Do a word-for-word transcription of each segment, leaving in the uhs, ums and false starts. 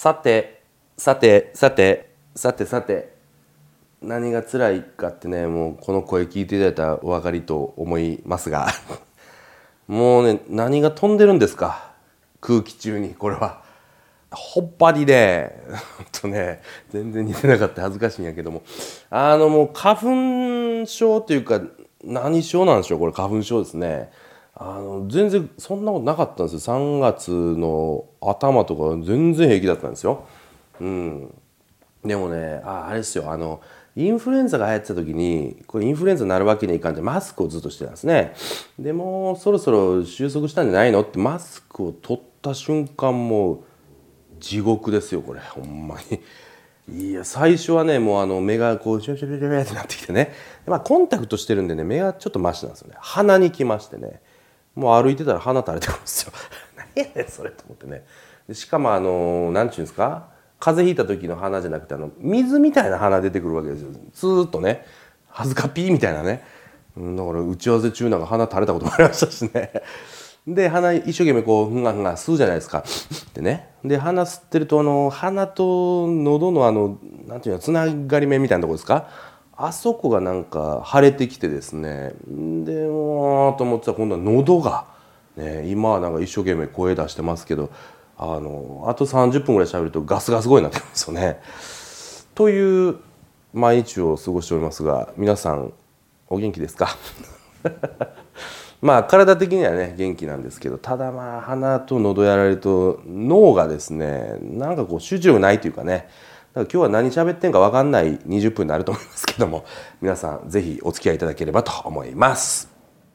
さてさてさてさてさて何が辛いかってね、もうこの声聞いていただいたらお分かりと思いますがもうね、何が飛んでるんですか、空気中に。これはほっぱりでほんとね、全然似てなかった恥ずかしいんやけども、あのもう花粉症というか何症なんでしょう、これ花粉症ですね。あの全然そんなことなかったんですよ。さんがつの頭とか全然平気だったんですよ。うん。でもね、ああれですよ、あのインフルエンザが流行ってた時に、これインフルエンザになるわけにはいかんでマスクをずっとしてたんですね。でもそろそろ収束したんじゃないのってマスクを取った瞬間、もう地獄ですよこれ、ほんまに。いや最初はね、もうあの目がこうシュシュシュシュってなってきてね、まあコンタクトしてるんでね、目がちょっとマシなんですよね。鼻に来ましてね、もう歩いてたら鼻垂れてくるんですよ何やねんそれと思ってね。でしかもあの何ていうんですか、風邪ひいた時の鼻じゃなくて、あの水みたいな鼻出てくるわけですよ。ずーっとね、恥ずかピーみたいなね、うん、だから打ち合わせ中なんか鼻垂れたこともありましたしねで鼻一生懸命こうふんがふんが吸うじゃないですかってね。で鼻吸ってると、あの鼻と喉のあのなんていうの、つながり目みたいなところですか、あそこがなんか腫れてきてですね、でもーと思ってたら今度は喉がね、今はなんか一生懸命声出してますけど、あのあとさんじゅっぷんぐらい喋るとガスガス声になってくるんですよね。という毎日を過ごしておりますが、皆さんお元気ですかまあ体的にはね元気なんですけど、ただまあ鼻と喉やられると脳がですね、なんかこう集中力ないというかね、だから今日は何喋ってんか分かんないにじゅっぷんになると思いますけども、皆さんぜひお付き合いいただければと思います。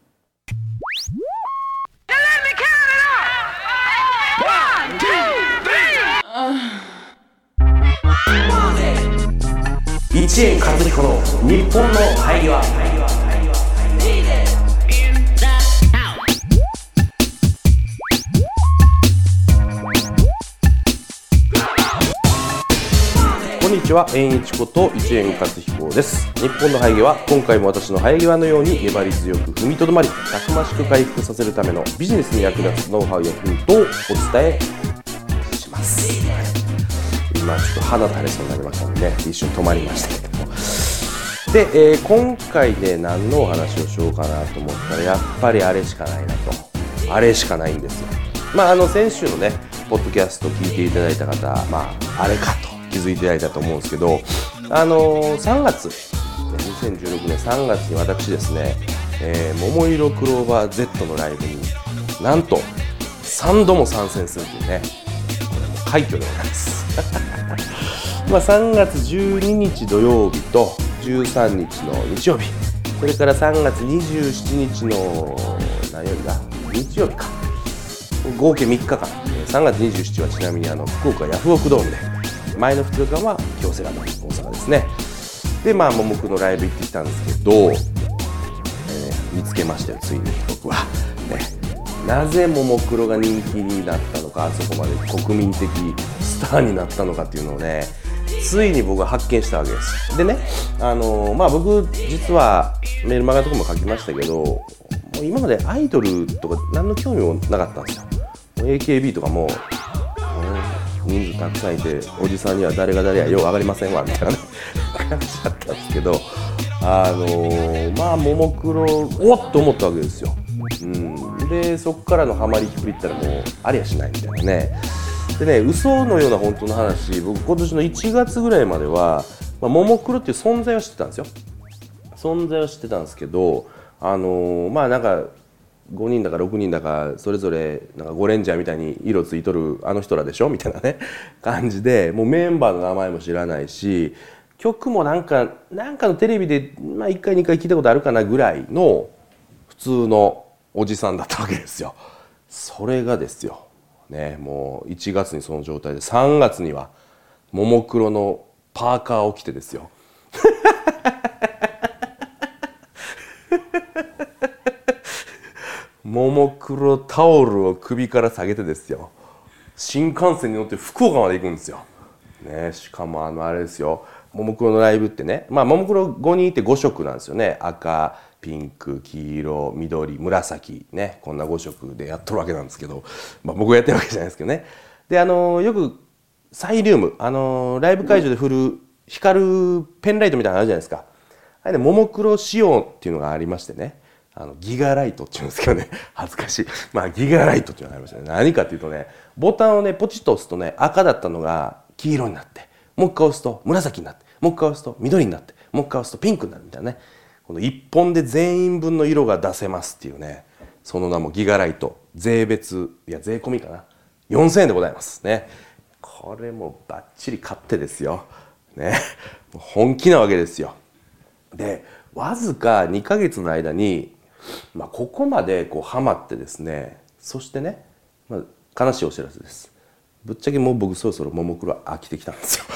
一円和彦の日本の生え際。こんにちは、円一こと一円和彦です。日本の生え際は今回も私の生え際のように粘り強く踏みとどまり、たくましく回復させるためのビジネスに役立つノウハウやヒントをお伝えします。今ちょっと鼻垂れそうになりましたのでね、一瞬止まりましたけども。で、えー、今回ね、何のお話をしようかなと思ったら、やっぱりあれしかないなと。あれしかないんですよ。まああの先週のねポッドキャスト聞いていただいた方、まああれかと気づいていただいたと思うんですけど、あのー、さんがつにせんじゅうろくねんさんがつに私ですね、えー、桃色クローバー Z のライブになんとさんども参戦するというね、これも快挙でございますまあさんがつじゅうににち土曜日とじゅうさんにちの日曜日、それからさんがつにじゅうしちにちの何曜日だ、日曜日か、合計みっかかん。さんがつにじゅうしちにちはちなみにあの福岡ヤフオクドームで、前のふつかかんは京セラの大阪ですね。でまあももクのライブ行ってきたんですけど、えー、見つけましたよ、ついに僕は、ね、なぜももクロが人気になったのか、あそこまで国民的スターになったのかっていうのをね、ついに僕は発見したわけです。でね、あのー、まあ僕実はメルマガとかも書きましたけど、もう今までアイドルとか何の興味もなかったんですよ。エーケービー とかも、うん、人数たくさんいておじさんには誰が誰やよう上がりませんわみたいな、ね、感じだったんですけど、あのー、まあももクロおっと思ったわけですよ。うん、でそこからのハマりっぷりったらもうありゃしないみたいなね。でね、嘘のような本当の話、僕今年のいちがつぐらいまでは、まあ、ももクロっていう存在は知ってたんですよ。存在は知ってたんですけど、あのー、まあなんかごにんだかろくにんだかそれぞれなんかゴレンジャーみたいに色ついとるあの人らでしょみたいなね感じで、もうメンバーの名前も知らないし、曲もなんかなんかのテレビでまあいっかいにかい聞いたことあるかなぐらいの普通のおじさんだったわけですよ。それがですよね、もういちがつにその状態で、さんがつにはももクロのパーカーを着てですよももクロタオルを首から下げてですよ、新幹線に乗って福岡まで行くんですよ、ね、しかもあのあれですよ、ももクロのライブってね、まあももクロごにんいてごしょくなんですよね。赤、ピンク、黄色、緑、紫ね、こんなごしょくでやっとるわけなんですけど、まあ僕がやってるわけじゃないですけどね。であのよくサイリウム、あのーライブ会場で振る光るペンライトみたいなのあるじゃないですか。あれね、ももクロ仕様っていうのがありましてね、あのギガライトっていうんですけどね、恥ずかしい。まあギガライトっていうのがありましたね。何かっていうとね、ボタンをね、ポチッと押すとね、赤だったのが黄色になって、もう一回押すと紫になって、もう一回押すと緑になって、もう一回押すとピンクになるみたいなね。この一本で全員分の色が出せますっていうね、その名もギガライト。税別、いや税込みかな。よんせんえんでございますね。これもバッチリ買ってですよ。ね。本気なわけですよ。で、わずかにかげつの間に、まあ、ここまでこうハマってですね、そしてね、まあ、悲しいお知らせです。ぶっちゃけもう僕そろそろももクロ飽きてきたんですよ。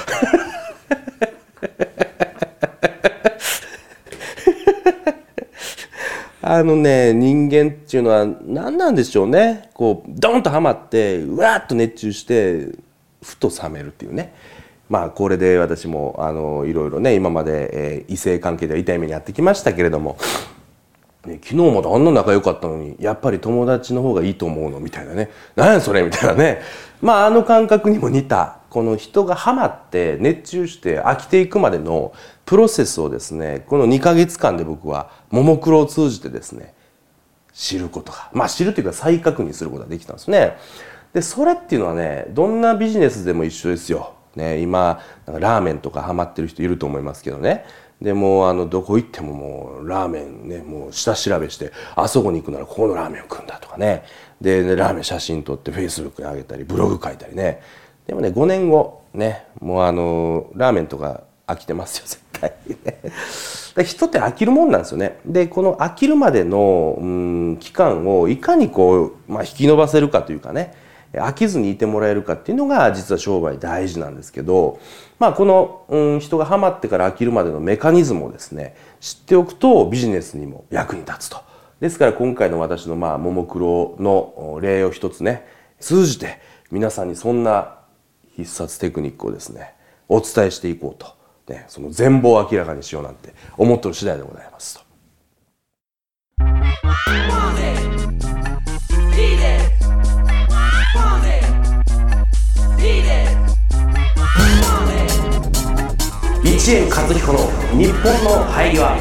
あのね、人間っていうのは何なんでしょうね。こうドンとハマってうわーっと熱中してふと冷めるっていうね。まあこれで私もあのいろいろね今まで、えー、異性関係では痛い目にやってきましたけれども、ね、昨日まであんな仲良かったのにやっぱり友達の方がいいと思うのみたいなね、何やそれみたいなね、まああの感覚にも似た、この人がハマって熱中して飽きていくまでのプロセスをですね、このにかげつかんで僕はももクロを通じてですね知ることが、まあ知るというか再確認することができたんですね。でそれっていうのはね、どんなビジネスでも一緒ですよ。ね、今なんかラーメンとかハマってる人いると思いますけどね。でもうあのどこ行ってももうラーメンね、もう下調べしてあそこに行くならここのラーメンを食うんだとかね。で、ね、ラーメン写真撮ってフェイスブックに上げたりブログ書いたりね。でもねごねんごね、もうあのラーメンとか飽きてますよ絶対ね。人って飽きるもんなんですよね。でこの飽きるまでのうん期間をいかにこう、まあ、引き伸ばせるかというかね、飽きずにいてもらえるかっていうのが実は商売大事なんですけど、まあこの、うん、人がハマってから飽きるまでのメカニズムをですね知っておくとビジネスにも役に立つと。ですから今回の私のまあももクロの例を一つね通じて皆さんにそんな必殺テクニックをですねお伝えしていこうと、ね、その全貌を明らかにしようなんて思ってる次第でございますと。一円勝彦の日本の生え際。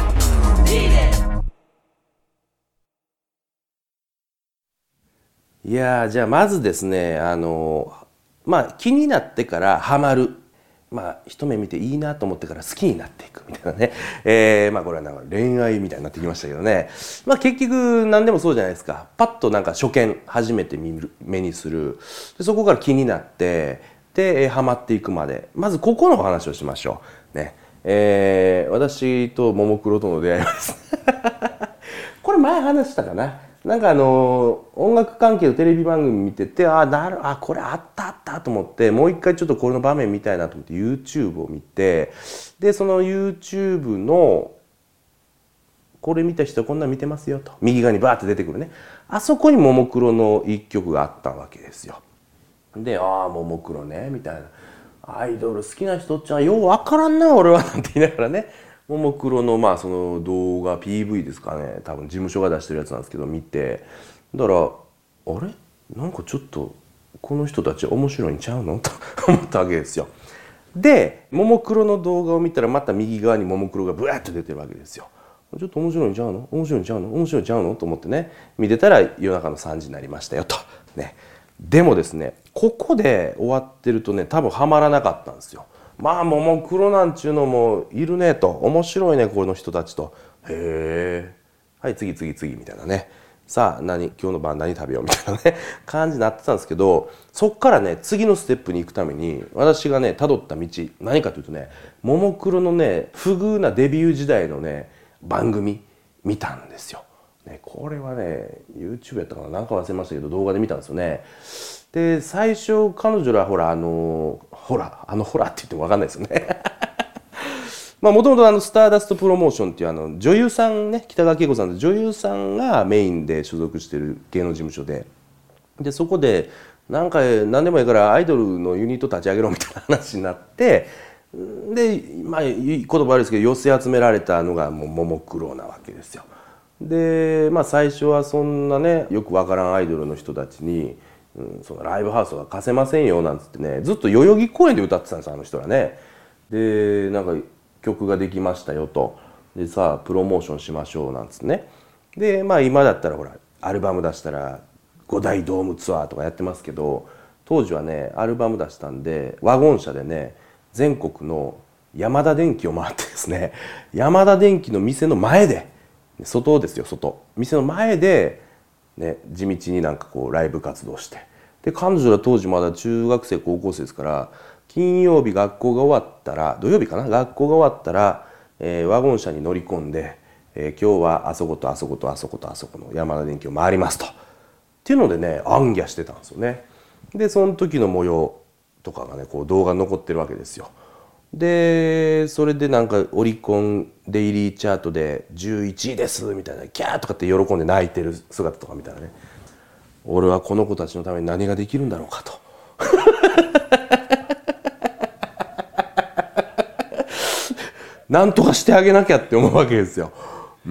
いやー、じゃあまずですね、あのまあ気になってからハマる、まあ一目見ていいなと思ってから好きになっていくみたいなね、えー、まあこれはなんか恋愛みたいになってきましたけどね、まあ結局何でもそうじゃないですか。パッとなんか初見初めて見る目にする、でそこから気になってでハマっていくまで、まずここの話をしましょうね。えー、私とももクロとの出会いはですねこれ前話したかな。なんかあの音楽関係のテレビ番組見てて、あなるあこれあったあったと思って、もう一回ちょっとこれの場面見たいなと思って YouTube を見て、でその YouTube のこれ見た人はこんなの見てますよと右側にバーって出てくるね、あそこにももクロの一曲があったわけですよ。でああももクロねみたいな、アイドル好きな人っちゃようわからんな俺はなんて言いながらね、ももクロのまあその動画 ピーブイ ですかね、多分事務所が出してるやつなんですけど見て、だからあれなんかちょっとこの人たち面白いんちゃうのと思ったわけですよ。でももクロの動画を見たらまた右側にももクロがブワッと出てるわけですよ。ちょっと面白いんちゃうの面白いんちゃうの面白いんちゃうのと思ってね見てたら夜中のさんじになりましたよとね。でもですねここで終わってるとね多分ハマらなかったんですよ。まあももクロなんちゅうのもいるねと、面白いねこの人たちと、へえはい次次次みたいなね、さあ何今日の晩何食べようみたいなね感じになってたんですけど、そっからね次のステップに行くために私がね辿った道何かというとね、ももクロのね不遇なデビュー時代のね番組見たんですよ。ね、これはね YouTube やったかな、なんか忘れましたけど動画で見たんですよね。で最初彼女らほらあのほらあのほらって言っても分かんないですよねまあもともとあのスターダストプロモーションっていうあの女優さんね、北川景子さんと女優さんがメインで所属してる芸能事務所で、でそこでなんか何でもいいからアイドルのユニット立ち上げろみたいな話になって、でまあ言葉悪いですけど寄せ集められたのがもうももクロなわけですよ。でまあ最初はそんなねよくわからんアイドルの人たちにうん、そのライブハウスは貸せませんよなんつってね、ずっと代々木公園で歌ってたんですよ、あの人らね。でなんか曲ができましたよと、でさあプロモーションしましょうなんつってね。でまあ今だったらほらアルバム出したらご大ドームツアーとかやってますけど、当時はねアルバム出したんでワゴン車でね全国のヤマダ電機を回ってですね、ヤマダ電機の店の前で、外ですよ外、店の前で、ね、地道になんかこうライブ活動して、で彼女ら当時まだ中学生高校生ですから、金曜日学校が終わったら土曜日かな、学校が終わったら、えー、ワゴン車に乗り込んで、えー、今日はあそことあそことあそことあそこのヤマダ電機を回りますとっていうのでね行脚してたんですよね。でその時の模様とかがねこう動画残ってるわけですよ。でそれでなんかオリコンデイリーチャートでじゅういちいですみたいなキャーとかって喜んで泣いてる姿とか見たらね、俺はこの子たちのために何ができるんだろうかとなんとかしてあげなきゃって思うわけですよ。うん、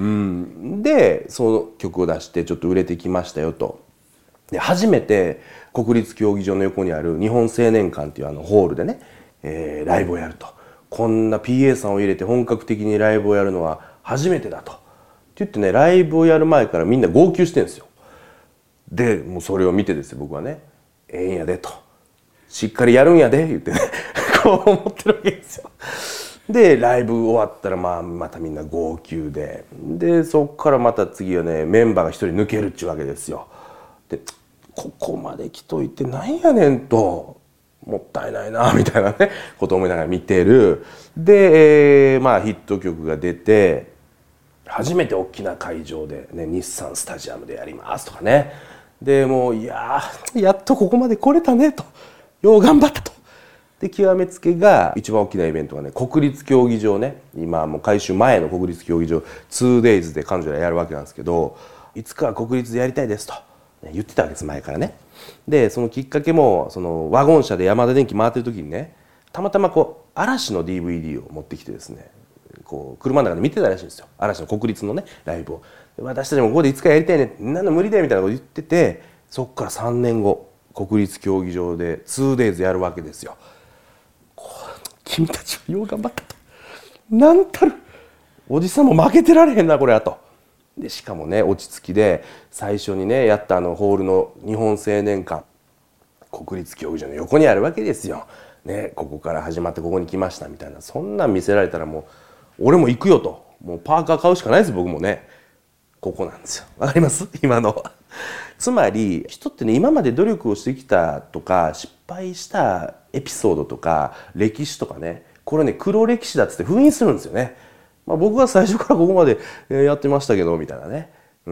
でその曲を出してちょっと売れてきましたよと。で初めて国立競技場の横にある日本青年館っていうあのホールでね、えー、ライブをやると。こんな ピーエー さんを入れて本格的にライブをやるのは初めてだとって言ってね、ライブをやる前からみんな号泣してるんですよ。でもうそれを見てですよ僕はね、ええんやでと、しっかりやるんやで言ってねこう思ってるわけですよ。でライブ終わったらまあまたみんな号泣で、でそっからまた次はねメンバーが一人抜けるっちゅうわけですよ。でここまで来といてなんやねんと、もったいないなみたいなねことを思いながら見てる。で、えー、まあヒット曲が出て初めて大きな会場で、ね、日産スタジアムでやりますとかね。でもういややっとここまで来れたねと、よう頑張ったと。で極めつけが一番大きなイベントがね国立競技場ね、今もう改修前の国立競技場 ツーデイズ で彼女らやるわけなんですけど、いつかは国立でやりたいですと言ってたわけです前からね。でそのきっかけもそのワゴン車でヤマダ電機回ってる時にね、たまたまこう嵐の ディーブイディー を持ってきてですね、こう車の中で見てたらしいんですよ、嵐の国立のねライブを。私たちもここでいつかやりたいね、なんの無理だよみたいなこと言ってて、そっからさんねんご国立競技場で ツーデイズ やるわけですよ。君たちはよう頑張ったと、なんたるおじさんも負けてられへんなこれやと。でしかもね落ち着きで最初にねやったあのホールの日本青年館、国立競技場の横にあるわけですよ、ね、ここから始まってここに来ましたみたいな、そんなん見せられたらもう俺も行くよと、もうパーカー買うしかないです僕もね。ここなんですよ、わかります今のつまり人ってね今まで努力をしてきたとか失敗したエピソードとか歴史とかね、これね黒歴史だっつって封印するんですよね。まあ、僕は最初からここまでやってましたけどみたいなね。うん、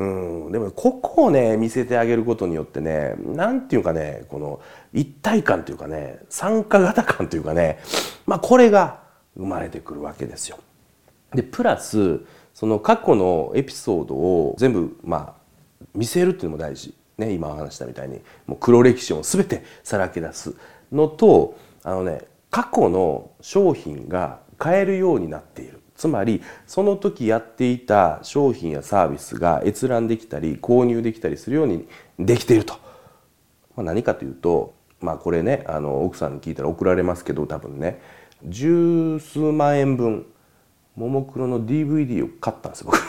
でもここをね見せてあげることによってね、なんていうかねこの一体感というかね参加型感というかね、まあこれが生まれてくるわけですよ。でプラスその過去のエピソードを全部まあ見せるっていうのも大事ね。今話したみたいにもう黒歴史を全てさらけ出すのと、あのね過去の商品が買えるようになっている。つまりその時やっていた商品やサービスが閲覧できたり購入できたりするようにできていると。まあ、何かというと、まあこれねあの奥さんに聞いたら怒られますけど、多分ね十数万円分ももクロの ディーブイディー を買ったんですよ僕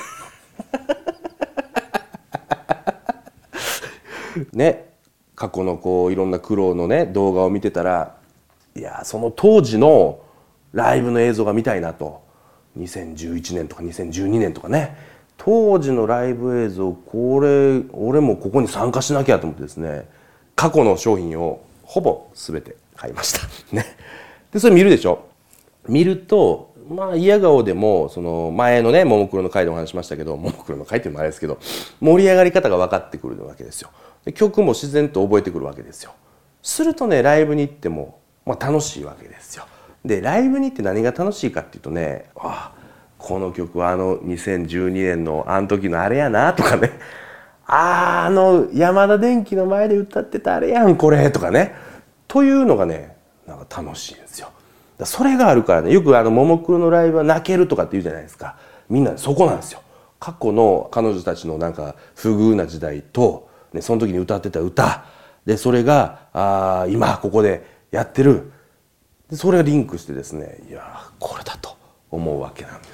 ね、過去のこういろんな苦労のね動画を見てたら、いやその当時のライブの映像が見たいなと。にせんじゅういちねんとかにせんじゅうにねんとかね、当時のライブ映像、これ俺もここに参加しなきゃと思ってですね、過去の商品をほぼ全て買いましたね。でそれ見るでしょ。見るとまあ嫌顔でもその前のねももクロの回でお話しましたけど、ももクロの回っていうのもあれですけど盛り上がり方が分かってくるわけですよ。で曲も自然と覚えてくるわけですよ。するとねライブに行っても、まあ、楽しいわけですよ。でライブに行って何が楽しいかっていうとね、ああこの曲はあのにせんじゅうにねんのあの時のあれやなとかね、あああのヤマダ電機の前で歌ってたあれやんこれとかね、というのがねなんか楽しいんですよ。それがあるからね、よくあのももクロのライブは泣けるとかって言うじゃないですか。みんなそこなんですよ。過去の彼女たちのなんか不遇な時代と、ね、その時に歌ってた歌でそれがあ今ここでやってる。でそれがリンクしてですね、いやこれだと思うわけなんです。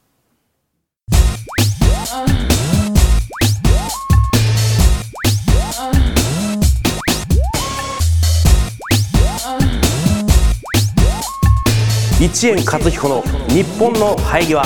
一円勝彦の日本の生え際。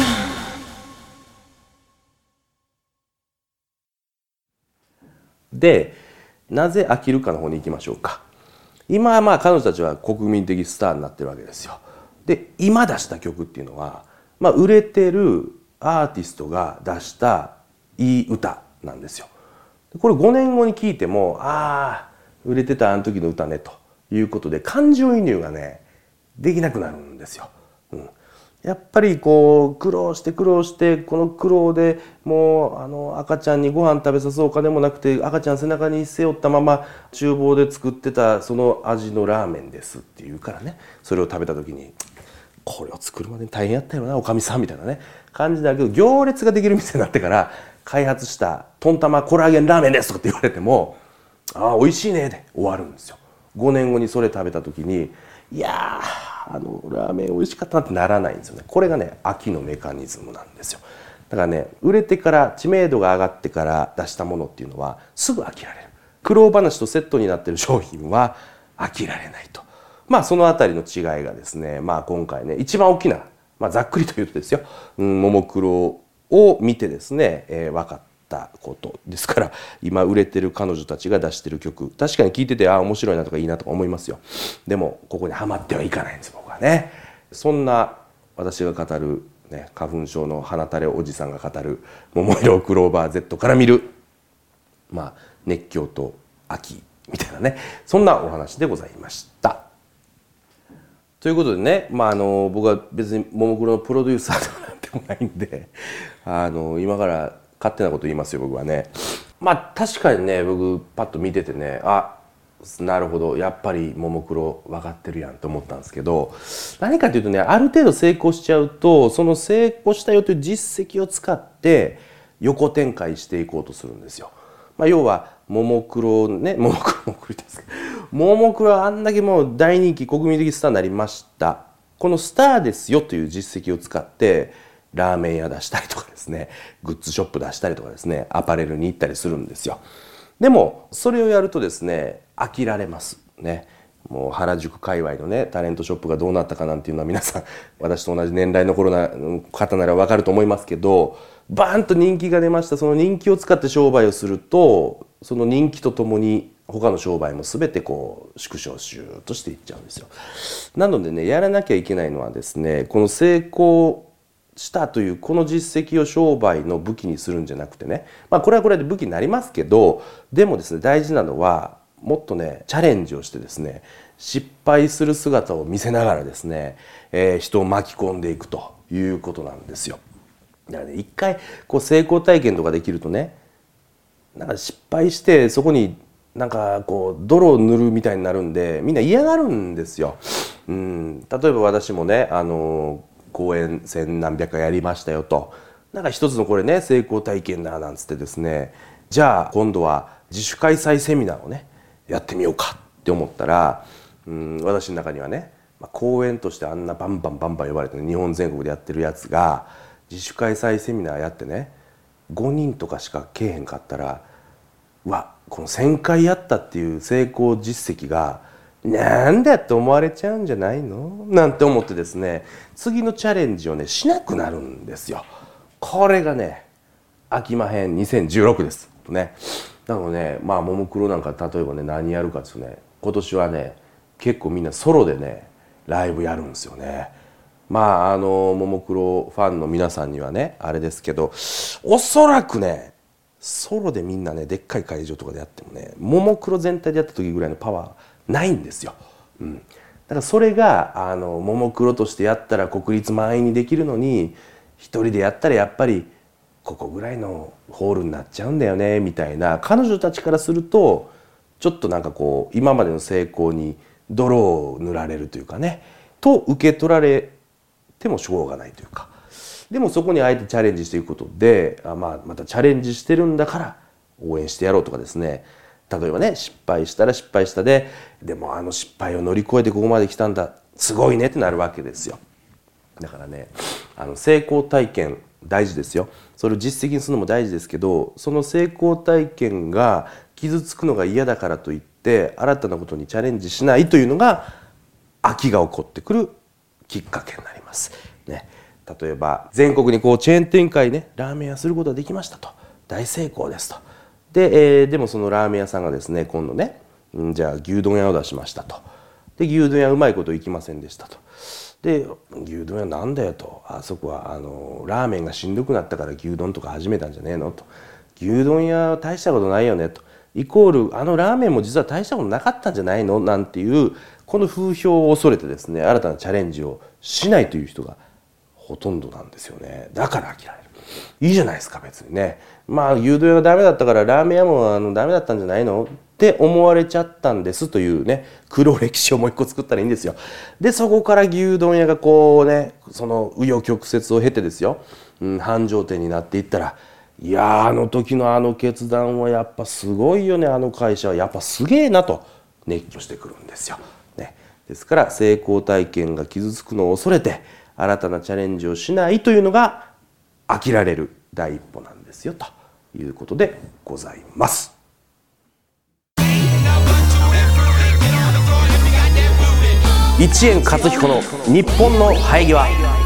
でなぜ飽きるかの方に行きましょうか。今はまあ彼女たちは国民的スターになってるわけですよ。で今出した曲っていうのは、まあ、売れてるアーティストが出したいい歌なんですよ。これごねんごに聴いてもああ売れてたあの時の歌ねということで感情移入がねできなくなるんですよ。うん、やっぱりこう苦労して苦労してこの苦労でもうあの赤ちゃんにご飯食べさすお金もなくて赤ちゃん背中に背負ったまま厨房で作ってたその味のラーメンですっていうからね、それを食べた時にこれを作るまでに大変やったよなおかみさんみたいなね感じだけど、行列ができる店になってから開発したトンタマコラーゲンラーメンですとかって言われてもああ美味しいねで終わるんですよ。ごねんごにそれ食べた時にいやーあのラーメン美味しかったなってならないんですよね。これがね飽きのメカニズムなんですよ。だからね売れてから知名度が上がってから出したものっていうのはすぐ飽きられる。苦労話とセットになっている商品は飽きられないと。まあそのあたりの違いがですね、まあ今回ね一番大きな、まあ、ざっくりと言うとですよ、うん、ももクロを見てですね、えー、分かったことですから、今売れてる彼女たちが出してる曲確かに聴いててああ面白いなとかいいなとか思いますよ。でもここにはまってはいかないんです僕はね。そんな私が語る、ね、花粉症の鼻垂れおじさんが語る桃色クローバー Z から見るまあ熱狂と秋みたいなね、そんなお話でございました。ということでね、まあ、あの僕は別にももクロのプロデューサーとかなんてもないんであの今から勝手なこと言いますよ僕はね。まあ確かにね僕パッと見ててねあなるほどやっぱりももクロ分かってるやんと思ったんですけど、何かというとねある程度成功しちゃうとその成功したよという実績を使って横展開していこうとするんですよ。まあ、要はももクロねももクロもクロですけどももクロはあんだけもう大人気国民的スターになりました。このスターですよという実績を使ってラーメン屋出したりとかですねグッズショップ出したりとかですねアパレルに行ったりするんですよ。でもそれをやるとですね飽きられますね。もう原宿界隈のねタレントショップがどうなったかなんていうのは皆さん私と同じ年代の頃な方なら分かると思いますけど、バーンと人気が出ました。その人気を使って商売をするとその人気とともに他の商売も全てこう縮小シューッとしていっちゃうんですよ。なのでねやらなきゃいけないのはですねこの成功したというこの実績を商売の武器にするんじゃなくてね、まあこれはこれで武器になりますけど、でもですね大事なのはもっとねチャレンジをしてですね失敗する姿を見せながらですね、えー、人を巻き込んでいくということなんですよ。だからね一回こう成功体験とかできるとねなんか失敗してそこになんかこう泥を塗るみたいになるんでみんな嫌がるんですよ。うん、例えば私もねあの公演千何百回やりましたよと、なんか一つのこれね成功体験だなんつってですね、じゃあ今度は自主開催セミナーをねやってみようかって思ったら、うん、私の中にはね、まあ、公演としてあんなバンバンバンバン呼ばれて、ね、日本全国でやってるやつが自主開催セミナーやってねごにんとかしか来えへんかったら、うわこのせんかいやったっていう成功実績がなんだって思われちゃうんじゃないのなんて思ってですね次のチャレンジをねしなくなるんですよ。これがね秋間編にせんじゅうろくですとね。なのでねまあももクロなんか例えばね何やるかっていうとね今年はね結構みんなソロでねライブやるんですよね。まああのももクロファンの皆さんにはねあれですけど、おそらくねソロでみんなねでっかい会場とかでやってもねももクロ全体でやった時ぐらいのパワーないんですよ。うん、だからそれがあのももクロとしてやったら国立満員にできるのに一人でやったらやっぱりここぐらいのホールになっちゃうんだよねみたいな、彼女たちからするとちょっとなんかこう今までの成功に泥を塗られるというかねと受け取られてもしょうがないというか、でもそこにあえてチャレンジしていくことであ、まあ、またチャレンジしてるんだから応援してやろうとかですね、 例えばね、失敗したら失敗したで、でもあの失敗を乗り越えてここまで来たんだ、すごいねってなるわけですよ。だからね、あの成功体験大事ですよ。それを実績にするのも大事ですけど、その成功体験が傷つくのが嫌だからといって新たなことにチャレンジしないというのが飽きが起こってくるきっかけになります、ね。例えば全国にこうチェーン展開ね、ラーメン屋することができましたと、大成功ですと。で、えー、でもそのラーメン屋さんがですね、今度ね、んじゃあ牛丼屋を出しましたと。で牛丼屋うまいこといきませんでしたと。で牛丼屋なんだよと、あそこはあのラーメンがしんどくなったから牛丼とか始めたんじゃねえのと、牛丼屋大したことないよねと、イコールあのラーメンも実は大したことなかったんじゃないのなんていう、この風評を恐れてですね、新たなチャレンジをしないという人がほとんどなんですよね。だから飽きられる。いいじゃないですか別にね。まあ牛丼屋がダメだったからラーメン屋もあのダメだったんじゃないのって思われちゃったんですというね、黒歴史をもう一個作ったらいいんですよ。でそこから牛丼屋がこうね、その紆余曲折を経てですよ、うん、繁盛店になっていったら、いやーあの時のあの決断はやっぱすごいよね、あの会社はやっぱすげえなと熱狂してくるんですよ、ね。ですから成功体験が傷つくのを恐れて新たなチャレンジをしないというのが飽きられる第一歩なんですよということでございます。一円勝彦の日本の生え際。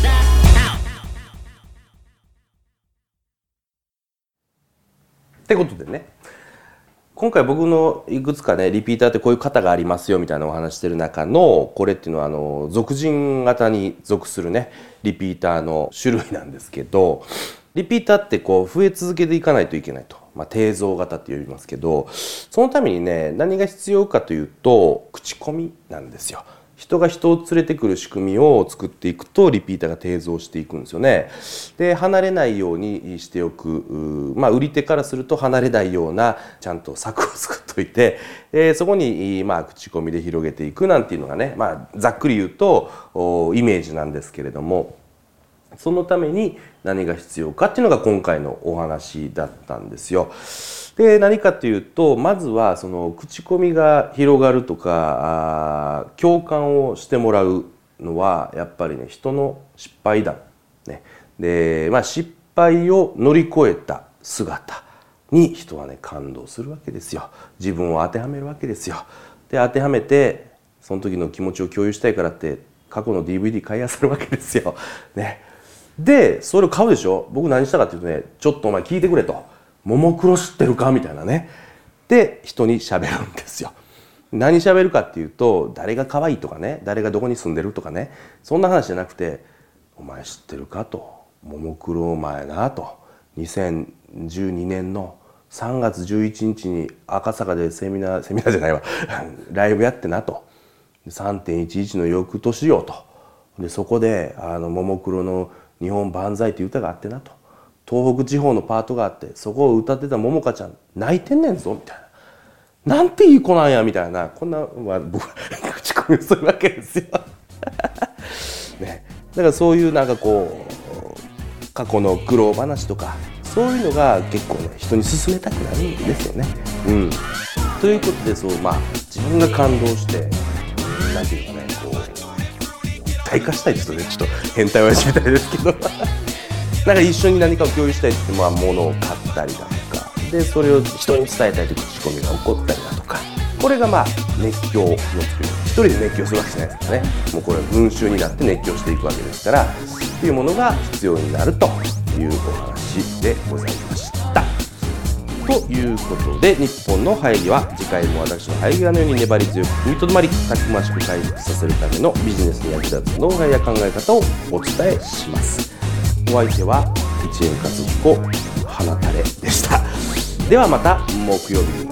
ってことでね、今回僕のいくつかねリピーターってこういう型がありますよみたいなお話してる中のこれっていうのはあの属人型に属するねリピーターの種類なんですけど、リピーターってこう増え続けていかないといけないと、まあ、定増型って呼びますけど、そのためにね何が必要かというと口コミなんですよ。人が人を連れてくる仕組みを作っていくとリピーターが定増していくんですよね。で離れないようにしておく、まあ、売り手からすると離れないようなちゃんと策を作っといて、えー、そこに、まあ、口コミで広げていくなんていうのがね、まあ、ざっくり言うとイメージなんですけれども、そのために何が必要かっていうのが今回のお話だったんですよ。で何かというと、まずはその口コミが広がるとか共感をしてもらうのはやっぱりね人の失敗談、ね、で、まあ、失敗を乗り越えた姿に人はね感動するわけですよ。自分を当てはめるわけですよ。で当てはめてその時の気持ちを共有したいからって過去の ディーブイディー 買い漁るわけですよ。ね、でそれを買うでしょ。僕何したかっていうとね、ちょっとお前聞いてくれと。ももクロ知ってるかみたいなね。で人に喋るんですよ。何喋るかっていうと、誰が可愛いとかね、誰がどこに住んでるとかね、そんな話じゃなくて、お前知ってるかと、ももクロお前なと、にせんじゅうにねんのさんがつじゅういちにちに赤坂でセミナーセミナーじゃないわライブやってなと、 さんてんいちいち の翌年よと、でそこであのももクロの「日本万歳」っていう歌があってなと、東北地方のパートがあってそこを歌ってたももかちゃん泣いてんねんぞみたいな、なんていい子なんやみたいな、こんな、まあ、僕は口コミをするわけですよね。だからそういうなんかこう過去の苦労話とかそういうのが結構ね人に勧めたくなるんですよね。うん、ということで、そうまあ自分が感動してなんていうかね、こう一体化したいですよね。ちょっと変態親父みたいですけどなんか一緒に何かを共有したいって言って、まあ、物を買ったりだとかで、それを人に伝えたいと口コミが起こったりだとか、これがまあ熱狂の作り、一人で熱狂するわけじゃないですかね。もうこれは群衆になって熱狂していくわけですから、っていうものが必要になるというお話でございました。ということで、日本の生え際、次回も私の生え際のように粘り強く踏みとどまり、たくましく回復させるためのビジネスに役立つノウハウや考え方をお伝えします。お相手は一円勝彦花垂れでした。ではまた木曜日に